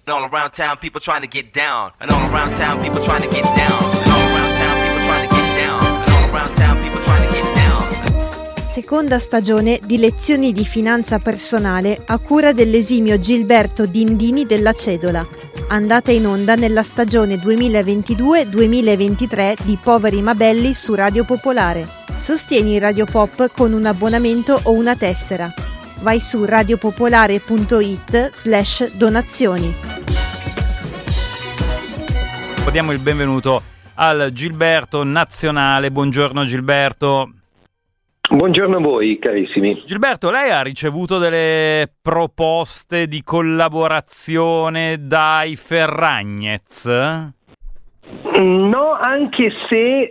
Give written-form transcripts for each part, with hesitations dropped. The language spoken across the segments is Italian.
And all around town, people trying to get down. And all around town, people trying to get down. And all around town, people trying to get down. And all around town, people trying to get down. Seconda stagione di Lezioni di finanza personale a cura dell'esimio Gilberto Dindini della Cedola, andata in onda nella stagione 2022-2023 di Poveri ma Belli su Radio Popolare. Sostieni Radio Pop con un abbonamento o una tessera. Vai su radiopopolare.it/donazioni. Diamo il benvenuto al Gilberto Nazionale. Buongiorno Gilberto. Buongiorno a voi carissimi. Gilberto, lei ha ricevuto delle proposte di collaborazione dai Ferragnez? No, anche se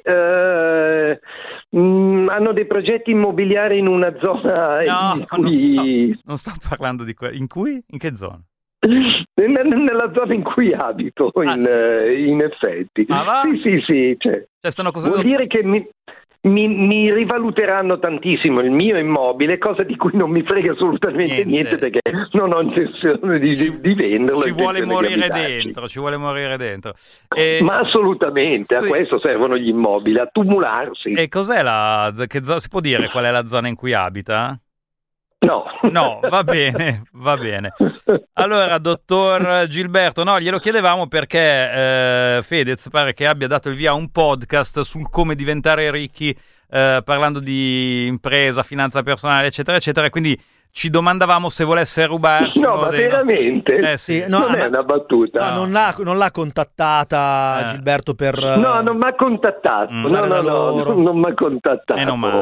hanno dei progetti immobiliari in una zona in cui... non sto parlando di in cui? In che zona? Nella zona in cui abito, in effetti. Sì. Cioè, stanno vuol dire che mi rivaluteranno tantissimo il mio immobile, cosa di cui non mi frega assolutamente niente perché non ho intenzione di venderlo. Ci vuole morire dentro. Ma assolutamente, a questo servono gli immobili, a tumularsi. E cos'è si può dire qual è la zona in cui abita? No, va bene. Allora, dottor Gilberto, glielo chiedevamo perché Fedez pare che abbia dato il via a un podcast sul come diventare ricchi, parlando di impresa, finanza personale, eccetera, eccetera, quindi ci domandavamo se volesse rubarci. No, ma veramente? Sì. Non è una battuta. No, non l'ha contattata Gilberto per... No, non mi ha contattato. Non mi ha contattato.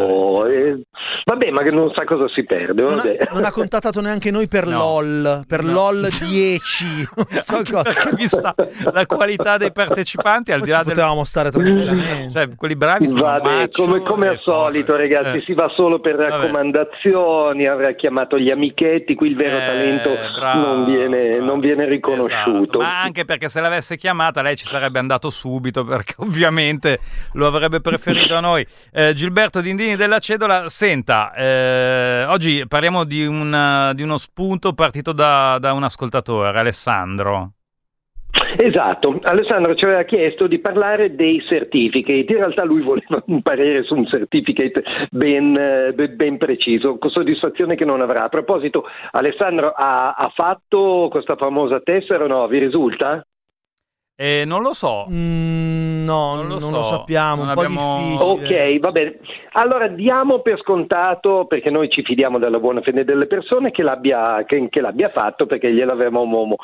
Vabbè, ma che non sa cosa si perde. Non ha contattato neanche noi per LOL, LOL 10. Non so cosa. Perché vista la qualità dei partecipanti, al di là potevamo stare tranquillamente. Cioè, quelli bravi sono come al solito, ragazzi, si va solo per raccomandazioni, avrà chiamato gli amichetti, qui il vero talento non viene riconosciuto. Esatto. Ma anche perché se l'avesse chiamata lei ci sarebbe andato subito, perché ovviamente lo avrebbe preferito a noi. Gilberto Dindini della Cedola, senta, oggi parliamo di uno spunto partito da un ascoltatore, Alessandro. Esatto, Alessandro ci aveva chiesto di parlare dei certificate, in realtà lui voleva un parere su un certificate ben preciso, con soddisfazione che non avrà. A proposito, Alessandro ha fatto questa famosa tessera o no? Vi risulta? Non lo so. Non lo sappiamo, un po' difficile. Ok, va bene. Allora diamo per scontato, perché noi ci fidiamo della buona fede delle persone, che l'abbia fatto, perché gliel'avevamo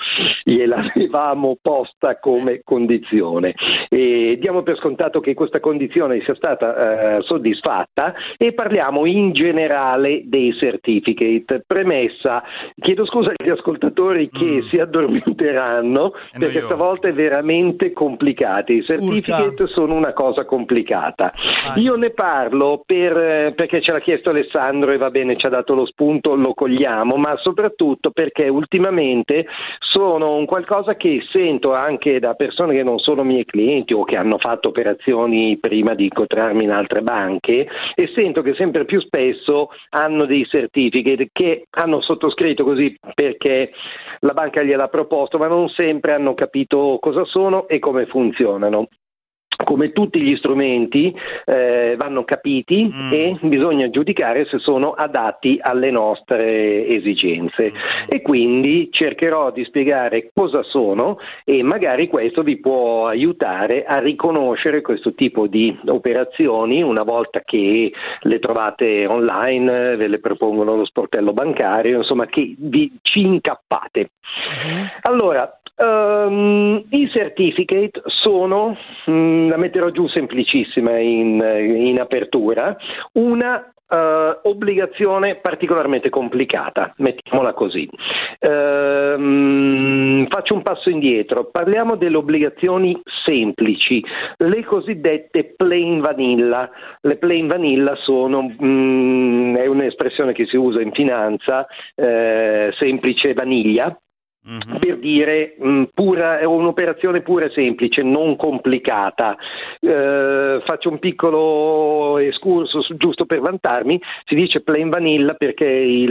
posta come condizione. E diamo per scontato che questa condizione sia stata soddisfatta e parliamo in generale dei certificate. Premessa, chiedo scusa agli ascoltatori che si addormenteranno, perché stavolta è veramente complicati. I certificate sono una cosa complicata. Io ne parlo perché ce l'ha chiesto Alessandro e va bene, ci ha dato lo spunto, lo cogliamo, ma soprattutto perché ultimamente sono un qualcosa che sento anche da persone che non sono miei clienti o che hanno fatto operazioni prima di incontrarmi in altre banche, e sento che sempre più spesso hanno dei certificate che hanno sottoscritto così perché la banca gliel'ha proposto, ma non sempre hanno capito cosa sono e come funzionano. Come tutti gli strumenti vanno capiti e bisogna giudicare se sono adatti alle nostre esigenze, e quindi cercherò di spiegare cosa sono e magari questo vi può aiutare a riconoscere questo tipo di operazioni una volta che le trovate online, ve le propongono lo sportello bancario, insomma che ci incappate. Allora, i certificate sono, la metterò giù semplicissima in apertura, una obbligazione particolarmente complicata, mettiamola così. Faccio un passo indietro, parliamo delle obbligazioni semplici, le cosiddette plain vanilla. Le plain vanilla sono, è un'espressione che si usa in finanza, semplice vaniglia. Per dire è un'operazione pura e semplice, non complicata. Faccio un piccolo excursus giusto per vantarmi. Si dice plain vanilla perché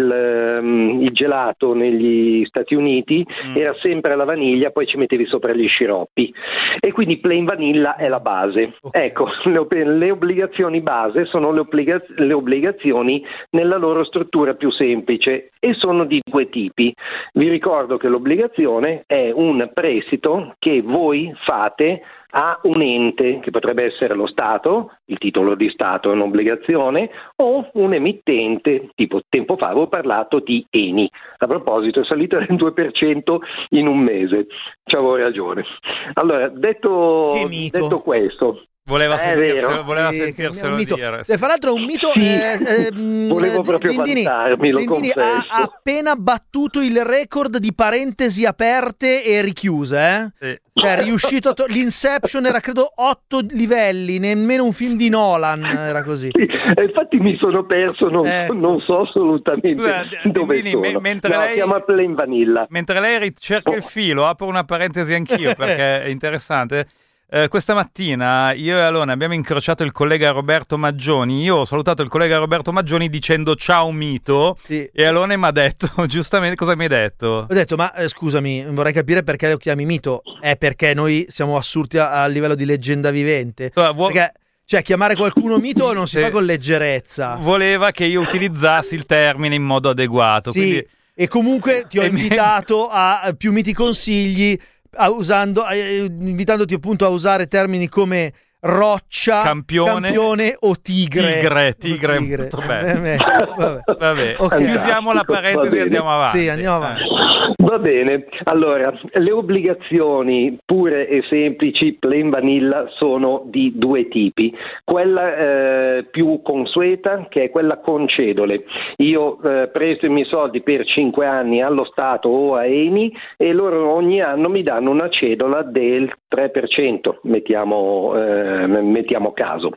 il gelato negli Stati Uniti era sempre alla vaniglia, poi ci mettevi sopra gli sciroppi, e quindi plain vanilla è la base. Okay. Ecco, le obbligazioni base sono le obbligazioni nella loro struttura più semplice, e sono di due tipi. Vi ricordo che l'obbligazione è un prestito che voi fate a un ente, che potrebbe essere lo Stato, il titolo di Stato è un'obbligazione, o un emittente, tipo tempo fa avevo parlato di Eni, a proposito è salita del 2% in un mese, c'avevo ragione. Allora, detto questo, Voleva vero. sentirselo dire. Fra l'altro è un mito. Volevo proprio vantarmi, lo Dindini confesso. ha appena battuto il record di parentesi aperte e richiuse. Sì. Cioè, è riuscito. L'Inception era credo 8 livelli, nemmeno un film di Nolan era così. Sì, infatti mi sono perso, non so assolutamente dove Dindini, sono. mentre lei siamo a plain vanilla. Mentre lei ricerca il filo, apro una parentesi anch'io perché è interessante. Questa mattina io e Alone abbiamo incrociato il collega Roberto Maggioni. Io ho salutato il collega Roberto Maggioni dicendo ciao mito, Sì. e Alone mi ha detto, giustamente, cosa mi hai detto? Ho detto, ma scusami, vorrei capire perché lo chiami mito. È perché noi siamo assurti a livello di leggenda vivente. Perché, cioè, chiamare qualcuno mito non si fa con leggerezza. Voleva che io utilizzassi il termine in modo adeguato. Sì, quindi... e comunque ti ho invitato a più miti consigli, invitandoti appunto a usare termini come roccia, campione o tigre. Tigre. Molto bene. Vabbè. Okay. Chiusiamo la parentesi e andiamo avanti. Sì, andiamo avanti. Va bene, allora, le obbligazioni pure e semplici, plain vanilla, sono di due tipi. Quella più consueta, che è quella con cedole. Io presto i miei soldi per 5 anni allo Stato o a Eni, e loro ogni anno mi danno una cedola del 3%, mettiamo caso.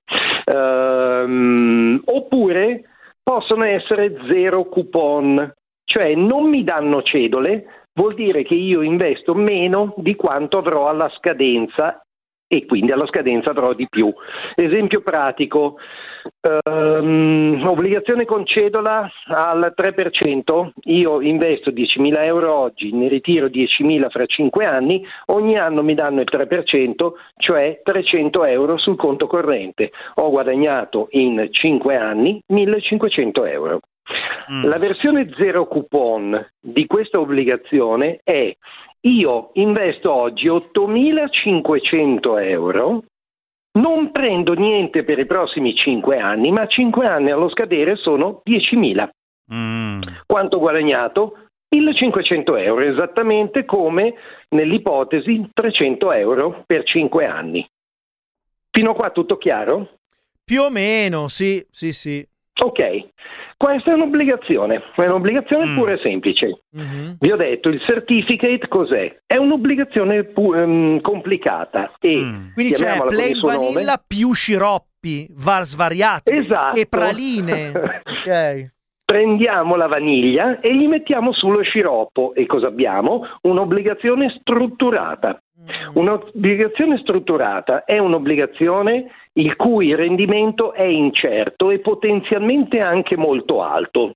Oppure possono essere zero coupon, cioè non mi danno cedole, vuol dire che io investo meno di quanto avrò alla scadenza, e quindi alla scadenza avrò di più. Esempio pratico, obbligazione con cedola al 3%, io investo 10.000 euro oggi, ne ritiro 10.000 fra 5 anni, ogni anno mi danno il 3%, cioè 300 euro sul conto corrente. Ho guadagnato in 5 anni 1.500 euro. La versione zero coupon di questa obbligazione è: io investo oggi 8.500 euro, non prendo niente per i prossimi 5 anni, ma 5 anni allo scadere sono 10.000. Quanto ho guadagnato? 1.500 euro, esattamente come nell'ipotesi 300 euro per 5 anni. Fino a qua tutto chiaro? Più o meno, sì. Ok, questa è un'obbligazione pura e semplice. Vi ho detto, il certificate cos'è? È un'obbligazione complicata, e quindi c'è plain vanilla più sciroppi svariati, esatto, e praline. Ok. Prendiamo la vaniglia e gli mettiamo sullo sciroppo, e cosa abbiamo? Un'obbligazione strutturata. Un'obbligazione strutturata è un'obbligazione il cui rendimento è incerto e potenzialmente anche molto alto.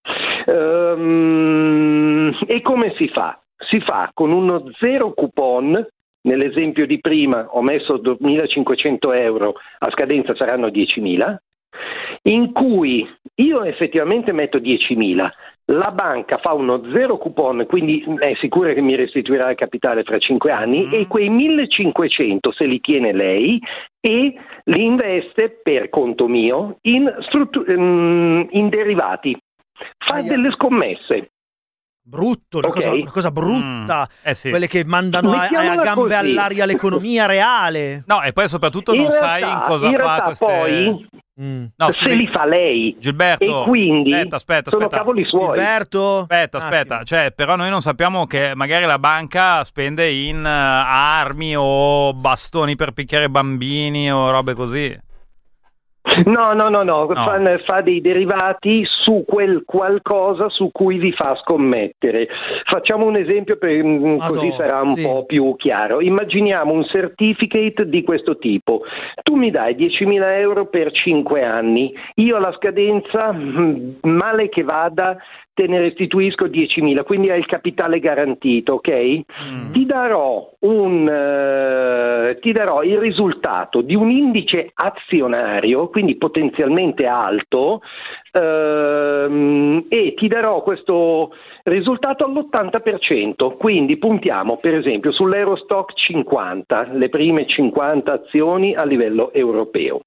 E come si fa? Si fa con uno zero coupon. Nell'esempio di prima ho messo 2.500 euro, a scadenza saranno 10.000, in cui io effettivamente metto 10.000, la banca fa uno zero coupon, quindi è sicura che mi restituirà il capitale fra 5 anni, e quei 1.500 se li tiene lei e li investe per conto mio in derivati. Fa delle scommesse. Brutto, una cosa brutta. Sì. Quelle che mandano a gambe all'aria l'economia reale. No, e poi soprattutto non sai in cosa fa queste... poi No, se li fa lei, Gilberto, e quindi aspetta, sono cavoli suoi. Gilberto, aspetta, cioè, però noi non sappiamo che magari la banca spende in armi o bastoni per picchiare bambini o robe così. No. Fa dei derivati su quel qualcosa su cui vi fa scommettere. Facciamo un esempio così sarà un po' più chiaro. Immaginiamo un certificate di questo tipo. Tu mi dai 10.000 euro per 5 anni, io alla scadenza, male che vada, te ne restituisco 10.000, quindi hai il capitale garantito, ok? Ti darò il risultato di un indice azionario, quindi potenzialmente alto, e ti darò questo risultato all'80%, quindi puntiamo per esempio sull'Eurostock 50, le prime 50 azioni a livello europeo.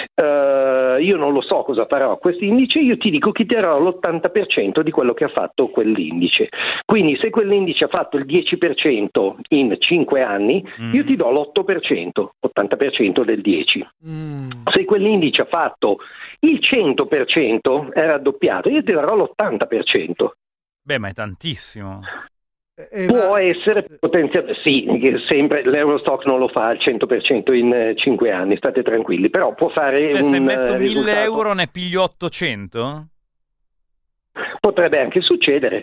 Io non lo so cosa farò a questo indice, io ti dico che ti darò l'80% di quello che ha fatto quell'indice. Quindi se quell'indice ha fatto il 10% in 5 anni, io ti do l'8%, 80% del 10%. Se quell'indice ha fatto il 100%, è raddoppiato, io ti darò l'80%. Beh, ma è tantissimo. Può essere potenzialmente, sì, sempre l'Eurostock non lo fa al 100% in 5 anni, state tranquilli, però può fare se metto 1.000 risultato... euro ne piglio 800? Potrebbe anche succedere.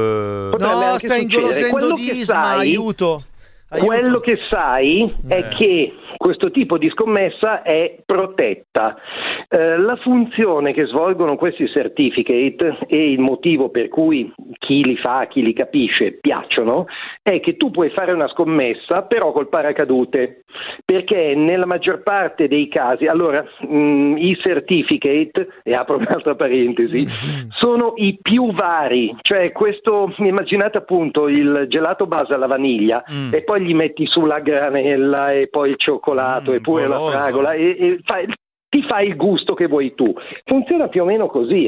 Stai ingolosendo Disma, aiuto. Quello che sai è che questo tipo di scommessa è protetta. La funzione che svolgono questi certificate e il motivo per cui chi li fa, chi li capisce, piacciono, è che tu puoi fare una scommessa però col paracadute, perché nella maggior parte dei casi, allora i certificate, e apro un'altra parentesi, sono i più vari, cioè questo, immaginate appunto il gelato base alla vaniglia e poi gli metti sulla granella e poi il cioccolato e pure la fragola e ti fai il gusto che vuoi tu. Funziona più o meno così,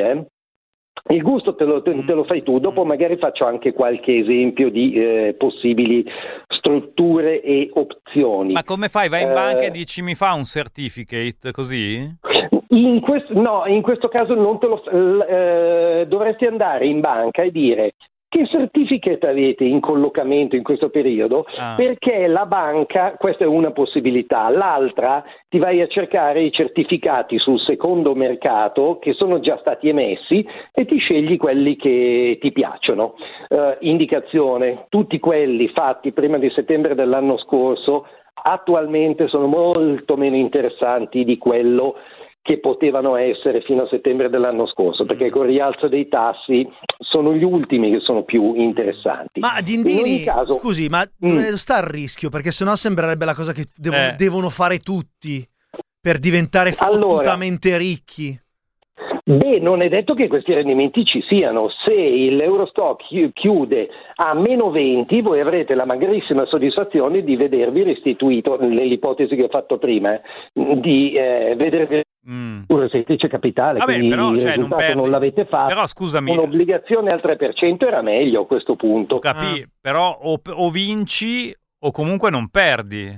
Il gusto te lo fai tu, dopo magari faccio anche qualche esempio di possibili strutture e opzioni. Ma come fai? Vai in banca e dici mi fa un certificate così? In questo caso non te lo dovresti andare in banca e dire che certificate avete in collocamento in questo periodo, perché la banca, questa è una possibilità, l'altra ti vai a cercare i certificati sul secondo mercato che sono già stati emessi e ti scegli quelli che ti piacciono. Indicazione, tutti quelli fatti prima di settembre dell'anno scorso attualmente sono molto meno interessanti di quello che potevano essere fino a settembre dell'anno scorso, perché con il rialzo dei tassi sono gli ultimi che sono più interessanti. Ma Dindini, scusi, ma dove sta il rischio? Perché sennò sembrerebbe la cosa che devono fare tutti per diventare fottutamente ricchi. Beh, non è detto che questi rendimenti ci siano. Se l'Eurostock chiude a meno 20, voi avrete la magrissima soddisfazione di vedervi restituito, nell'ipotesi che ho fatto prima, di vedervi un semplice capitale. Vabbè, quindi però, il risultato non l'avete fatto. Però scusami, un'obbligazione al 3% era meglio a questo punto. Però o vinci o comunque non perdi.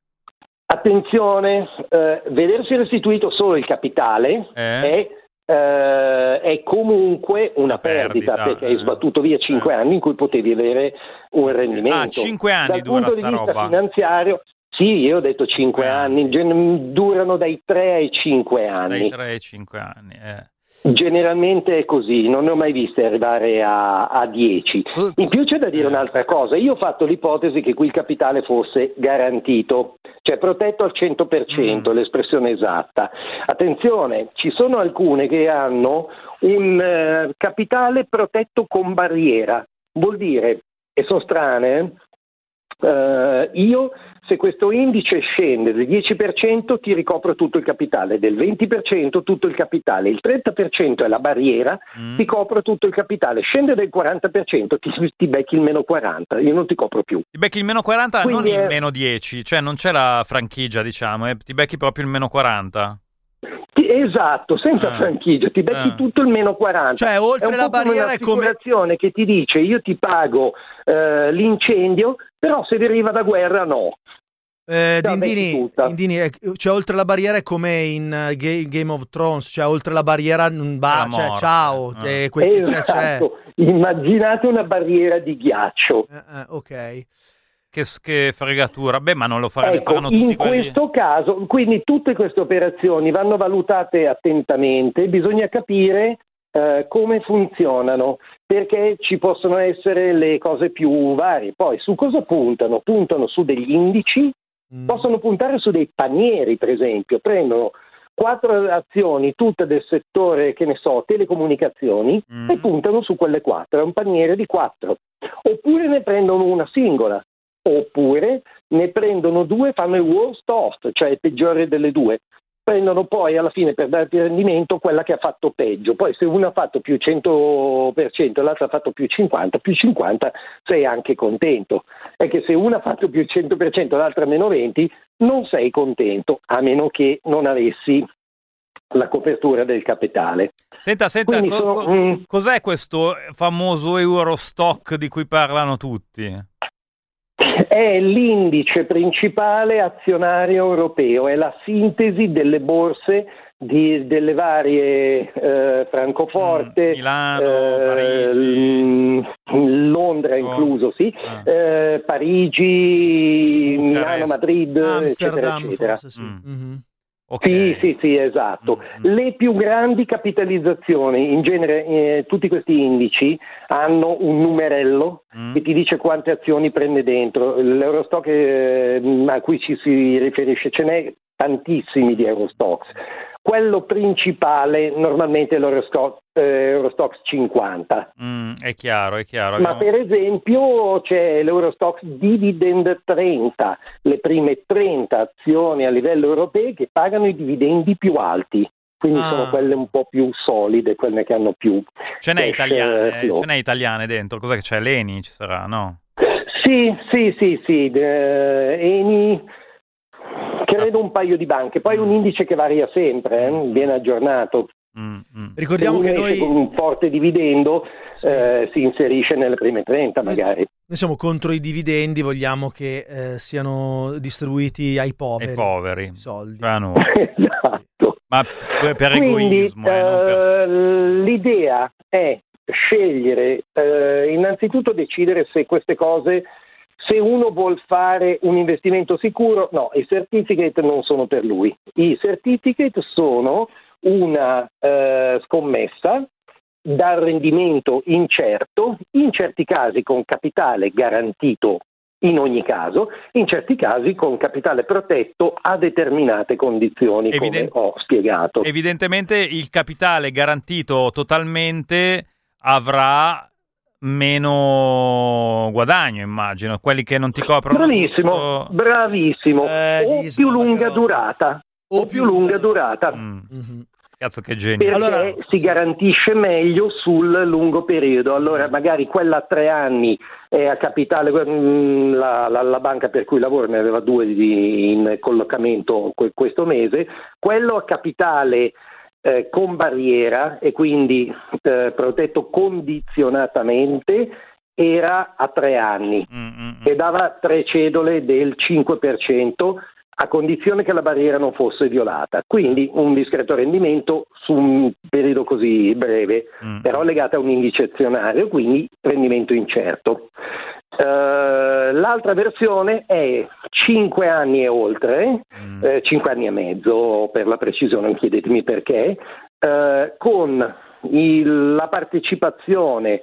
Attenzione, vedersi restituito solo il capitale è comunque una perdita, perché hai sbattuto via 5 anni in cui potevi avere un rendimento. 5 anni dura sta roba. Dal punto di vista finanziario, sì, io ho detto 5 anni, durano dai 3 ai 5 anni. Dai 3 ai 5 anni, Generalmente è così, non ne ho mai viste arrivare a 10. In più c'è da dire un'altra cosa, io ho fatto l'ipotesi che qui il capitale fosse garantito, cioè protetto al 100%, l'espressione esatta. Attenzione, ci sono alcune che hanno un capitale protetto con barriera, vuol dire, e sono strane, io se questo indice scende del 10% ti ricopro tutto il capitale, del 20% tutto il capitale, il 30% è la barriera, ti copro tutto il capitale, scende del 40% ti becchi il meno 40, io non ti copro più. Ti becchi il meno 40, quindi non il meno 10, cioè non c'è la franchigia, diciamo, ti becchi proprio il meno 40. Esatto, senza franchigia, ti becchi tutto il meno 40. Cioè, oltre la barriera è come un'assicurazione che ti dice io ti pago l'incendio, però se deriva da guerra no. Dindini, cioè oltre la barriera è come in Game of Thrones, cioè oltre la barriera non va, cioè ciao. Esatto. Immaginate una barriera di ghiaccio. Ok. che fregatura. Beh, ma non lo faranno tutti in quelli. questo caso, quindi tutte queste operazioni vanno valutate attentamente, bisogna capire come funzionano, perché ci possono essere le cose più varie. Poi su cosa puntano? Puntano su degli indici, possono puntare su dei panieri, per esempio, prendono 4 azioni, tutte del settore, che ne so, telecomunicazioni, e puntano su quelle 4, è un paniere di 4. Oppure ne prendono una singola, oppure ne prendono 2, fanno il worst of, cioè il peggiore delle 2. Prendono poi alla fine, per darti rendimento, quella che ha fatto peggio. Poi se una ha fatto più 100% e l'altra ha fatto più 50 sei anche contento. È che se una ha fatto più 100% e l'altra meno 20 non sei contento, a meno che non avessi la copertura del capitale. Senta, cos'è questo famoso Eurostock di cui parlano tutti? È l'indice principale azionario europeo, è la sintesi delle borse delle varie Francoforte, Milano, Parigi, Londra incluso, sì, Parigi, Milano, Madrid, Amsterdam, eccetera. forse, sì. Mm-hmm. Okay. Sì, esatto. Le più grandi capitalizzazioni, in genere tutti questi indici hanno un numerello che ti dice quante azioni prende dentro. L'Eurostock a cui ci si riferisce, ce n'è tantissimi di Eurostox. Quello principale normalmente è l'Eurostox 50. È chiaro. Ma per esempio c'è l'Eurostox Dividend 30, le prime 30 azioni a livello europeo che pagano i dividendi più alti. Quindi sono quelle un po' più solide, quelle che hanno più. Ce n'è italiane dentro? Cos'è che c'è? L'Eni ci sarà, no? Sì. Eni, credo un paio di banche. Poi un indice che varia sempre, viene aggiornato. Ricordiamo che noi con un forte dividendo si inserisce nelle prime 30 magari. Noi siamo contro i dividendi, vogliamo che siano distribuiti ai poveri. I soldi. Esatto. Ma per egoismo. L'idea è scegliere, innanzitutto decidere se queste cose, se uno vuol fare un investimento sicuro, no, i certificate non sono per lui. I certificate sono una scommessa dal rendimento incerto, in certi casi con capitale garantito in ogni caso, in certi casi con capitale protetto a determinate condizioni, come ho spiegato. Evidentemente il capitale garantito totalmente avrà meno guadagno, immagino, quelli che non ti coprono. Bravissimo, o più lunga durata. Cazzo, che genio. Perché si garantisce meglio sul lungo periodo. Allora magari quella a 3 anni è a capitale, la banca per cui lavoro ne aveva 2 in collocamento questo mese, quello a capitale con barriera e quindi protetto condizionatamente era a 3 anni e dava 3 cedole del 5%, a condizione che la barriera non fosse violata, quindi un discreto rendimento su un periodo così breve, però legato a un indice azionario, quindi rendimento incerto. L'altra versione è 5 anni e oltre, 5 anni e mezzo per la precisione, non chiedetemi perché, con la partecipazione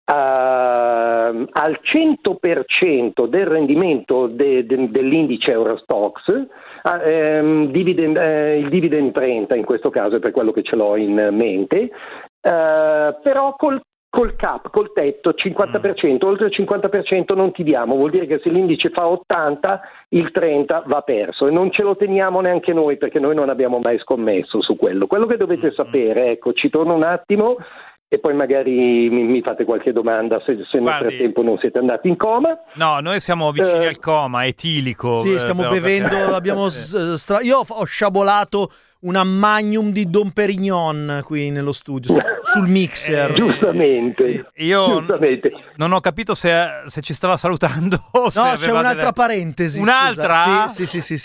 al 100% del rendimento dell'indice Eurostox, il dividend 30 in questo caso è per quello che ce l'ho in mente, però col cap, col tetto 50%, oltre il 50% non ti diamo, vuol dire che se l'indice fa 80 il 30 va perso e non ce lo teniamo neanche noi perché noi non abbiamo mai scommesso su quello. Quello che dovete sapere, ecco, ci torno un attimo e poi magari mi fate qualche domanda se nel frattempo non siete andati in coma. No, noi siamo vicini al coma, etilico. Sì, stiamo bevendo, io ho sciabolato una magnum di Dom Perignon qui nello studio, sul mixer. Giustamente. Io non ho capito se ci stava salutando o no, c'è un'altra parentesi. Un'altra? Sì.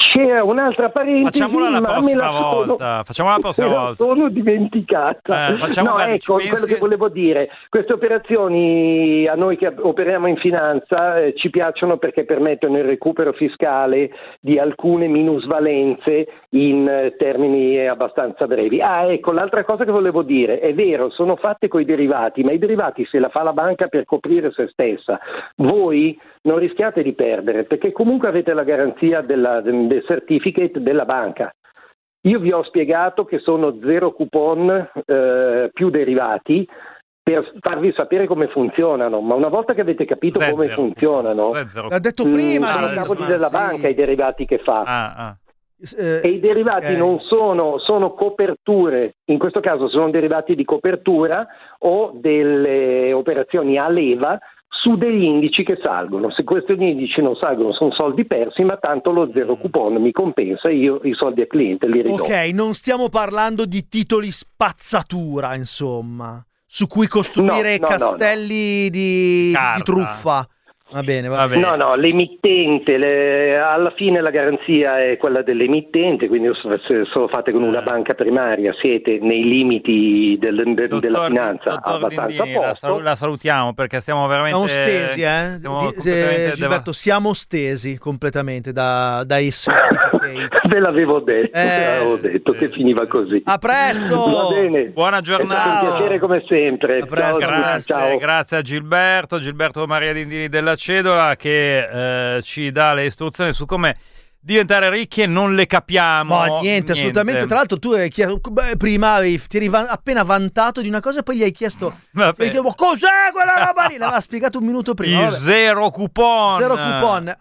C'era un'altra parentesi, facciamola la prossima volta. Sono dimenticata. Ecco, quello che volevo dire, queste operazioni a noi che operiamo in finanza ci piacciono perché permettono il recupero fiscale di alcune minusvalenze in termini abbastanza brevi. Ecco, l'altra cosa che volevo dire, è vero, sono fatte coi derivati, ma i derivati se la fa la banca per coprire se stessa. Voi non rischiate di perdere, perché comunque avete la garanzia del certificate della banca. Io vi ho spiegato che sono 0 coupon più derivati per farvi sapere come funzionano, ma una volta che avete capito come funzionano, l'ha detto prima, i cavoli della banca i derivati che fa. E i derivati non sono coperture, in questo caso sono derivati di copertura o delle operazioni a leva su degli indici che salgono. Se questi indici non salgono sono soldi persi, ma tanto lo 0 coupon mi compensa e io i soldi al cliente li ridò. Ok, non stiamo parlando di titoli spazzatura, insomma, su cui costruire castelli di truffa. Va bene. No, l'emittente, alla fine la garanzia è quella dell'emittente, quindi se lo fate con una banca primaria siete nei limiti della finanza abbastanza a posto. La salutiamo perché stiamo veramente... Siamo stesi, Gilberto, siamo stesi completamente dai certificati. Ve l'avevo detto che finiva così. A presto! Va bene. Buona giornata. È stato un piacere come sempre. Ciao. Grazie a Gilberto Maria Dindini della Cedola che ci dà le istruzioni su come diventare ricchi e non le capiamo. Ma niente, assolutamente. Tra l'altro tu hai chiesto, prima ti eri appena vantato di una cosa e poi gli hai chiesto cos'è quella roba lì? L'aveva spiegato un minuto prima. Il 0 coupon.